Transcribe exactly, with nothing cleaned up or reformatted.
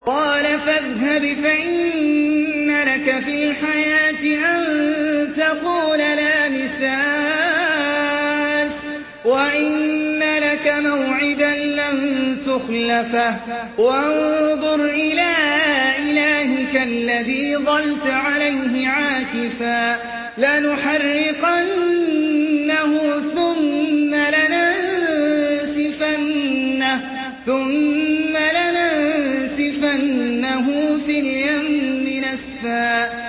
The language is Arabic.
قال فاذهب فإن لك في الحياة أن تقول لا مساس وإن لك موعدا لن تخلفه وانظر إلى إلهك الذي ظلت عليه عاكفا لنحرقنه ثم لننسفنه ثم لننسفنه في اليم نسفا